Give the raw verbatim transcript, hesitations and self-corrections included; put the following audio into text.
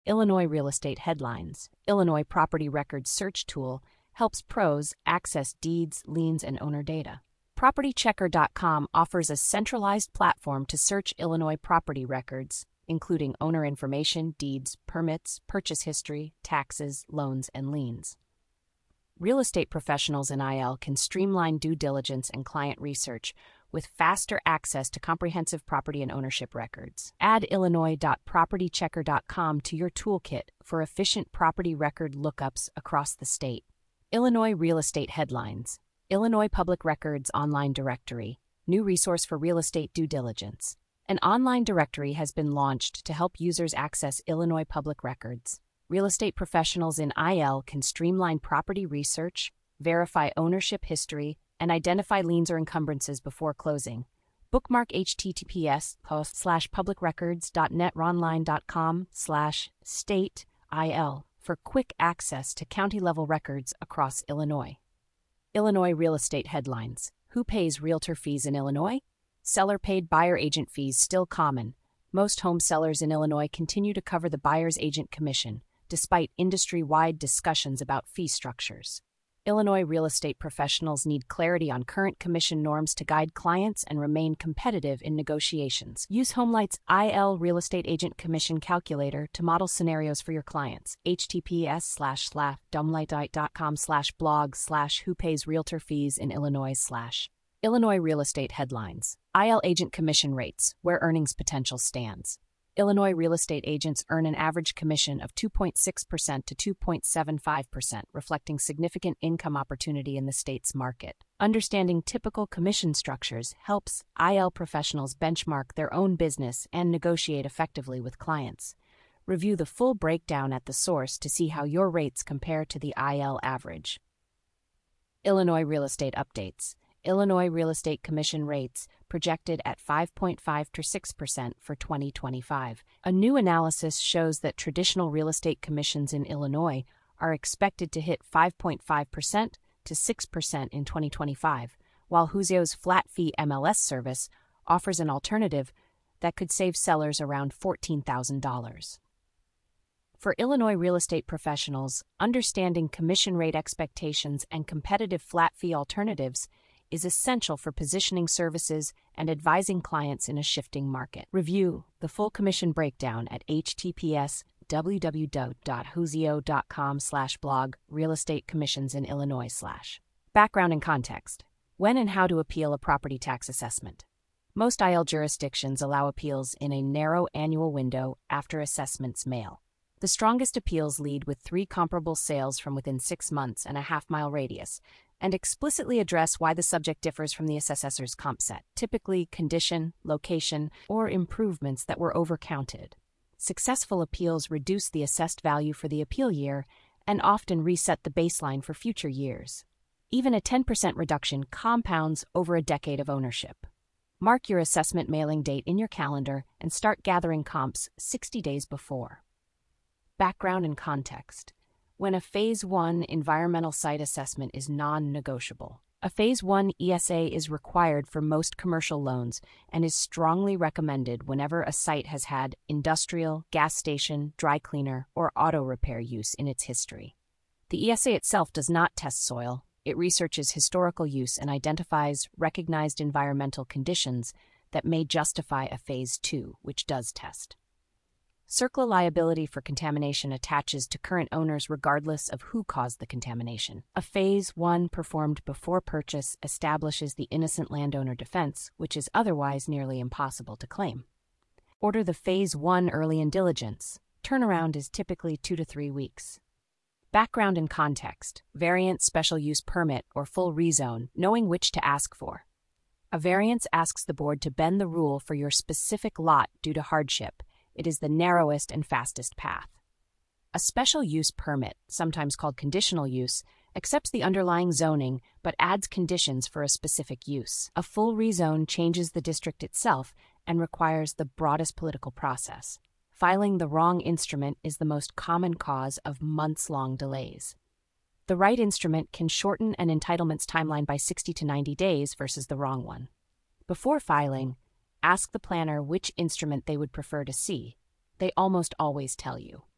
Illinois Real Estate Headlines. Illinois Property Records Search Tool helps pros access deeds, liens, and owner data. property checker dot com offers a centralized platform to search Illinois property records, including owner information, deeds, permits, purchase history, taxes, loans, and liens. Real estate professionals in I L can streamline due diligence and client research with faster access to comprehensive property and ownership records. Add illinois dot property checker dot com to your toolkit for efficient property record lookups across the state. Illinois Real Estate Headlines. Illinois Public Records Online Directory, new resource for real estate due diligence. An online directory has been launched to help users access Illinois public records. Real estate professionals in I L can streamline property research, verify ownership history, and identify liens or encumbrances before closing. Bookmark https slash publicrecords.netronline.com slash state IL for quick access to county-level records across Illinois. Illinois Real Estate Headlines. Who pays realtor fees in Illinois? Seller-paid buyer agent fees still common. Most home sellers in Illinois continue to cover the buyer's agent commission, despite industry-wide discussions about fee structures. Illinois real estate professionals need clarity on current commission norms to guide clients and remain competitive in negotiations. Use HomeLight's I L Real Estate Agent Commission Calculator to model scenarios for your clients. https slash slash domelight.com slash blog slash who pays realtor fees in Illinois slash. Illinois Real Estate Headlines. I L Agent Commission Rates, where earnings potential stands. Illinois real estate agents earn an average commission of two point six percent to two point seven five percent, reflecting significant income opportunity in the state's market. Understanding typical commission structures helps I L professionals benchmark their own business and negotiate effectively with clients. Review the full breakdown at the source to see how your rates compare to the I L average. Illinois Real Estate Updates. Illinois real estate commission rates projected at five point five to six percent for twenty twenty-five. A new analysis shows that traditional real estate commissions in Illinois are expected to hit five point five percent to six percent in twenty twenty-five, while Huzio's flat-fee M L S service offers an alternative that could save sellers around fourteen thousand dollars. For Illinois real estate professionals, understanding commission rate expectations and competitive flat-fee alternatives is essential for positioning services and advising clients in a shifting market. Review the full commission breakdown at https www.huzio.com slash blog real estate commissions in Illinois slash. Background and context. When and how to appeal a property tax assessment. Most I L jurisdictions allow appeals in a narrow annual window after assessments mail. The strongest appeals lead with three comparable sales from within six months and a half-mile radius, and explicitly address why the subject differs from the assessor's comp set, typically condition, location, or improvements that were overcounted. Successful appeals reduce the assessed value for the appeal year and often reset the baseline for future years. Even a ten percent reduction compounds over a decade of ownership. Mark your assessment mailing date in your calendar and start gathering comps sixty days before. Background and context. When a Phase one environmental site assessment is non-negotiable. A Phase one E S A is required for most commercial loans and is strongly recommended whenever a site has had industrial, gas station, dry cleaner, or auto repair use in its history. The E S A itself does not test soil. It researches historical use and identifies recognized environmental conditions that may justify a Phase two, which does test. C E R C L A liability for contamination attaches to current owners regardless of who caused the contamination. A Phase one performed before purchase establishes the innocent landowner defense, which is otherwise nearly impossible to claim. Order the Phase one early in diligence. Turnaround is typically two to three weeks. Background and context. Variance, special use permit, or full rezone, knowing which to ask for. A variance asks the board to bend the rule for your specific lot due to hardship. It is the narrowest and fastest path. A special use permit, sometimes called conditional use, accepts the underlying zoning but adds conditions for a specific use. A full rezone changes the district itself and requires the broadest political process. Filing the wrong instrument is the most common cause of months-long delays. The right instrument can shorten an entitlement's timeline by sixty to ninety days versus the wrong one. Before filing, ask the planner which instrument they would prefer to see. They almost always tell you.